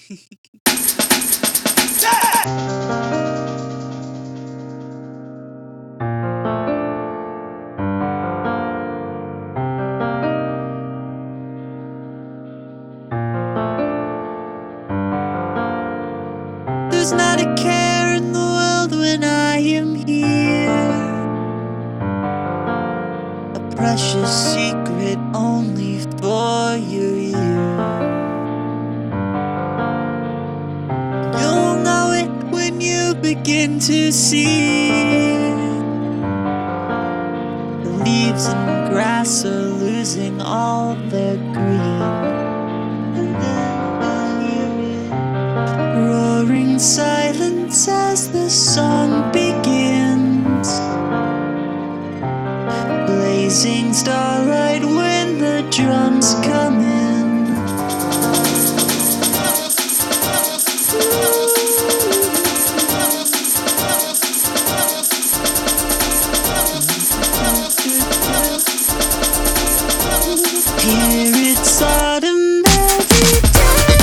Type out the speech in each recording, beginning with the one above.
There's not a care in the world when I am here. A precious secret only for your ear. You'll know it when you begin to see. The leaves and grass are losing all their green. And then you'll hear it roaring silence as the song begins. Blazing starlight when the drums come in. Here it's autumn every day.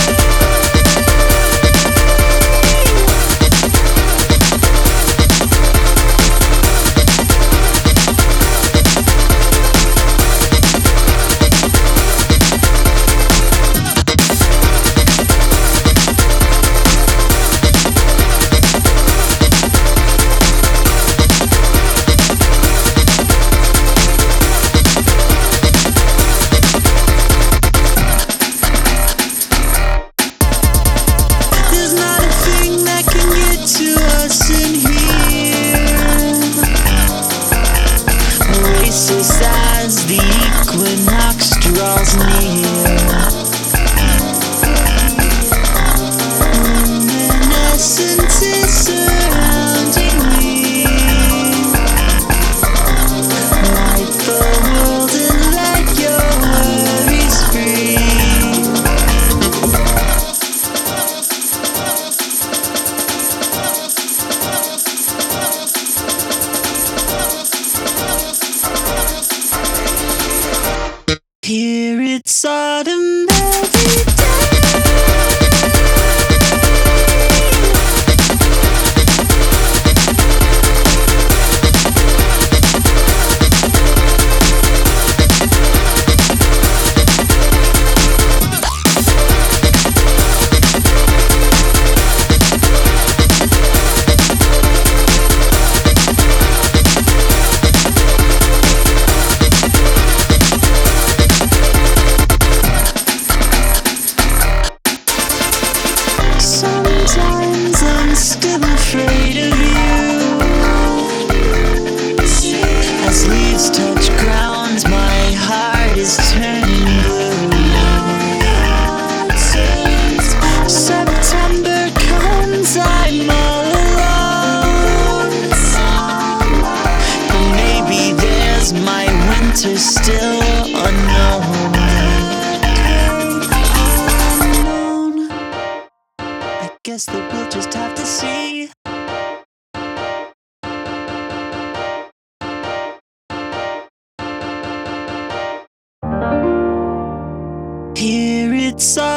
There's not a thing that can get to us in here. Oasis as the equinox draws near. Luminescences surrounding me. Light the world and let your worries free. Here it's autumn every day. Sometimes I'm still afraid of you. As leaves touch ground, my heart is turning blue. September comes, I'm all alone. But maybe there's my winter still unknown. Guess that we'll just have to see. Here it's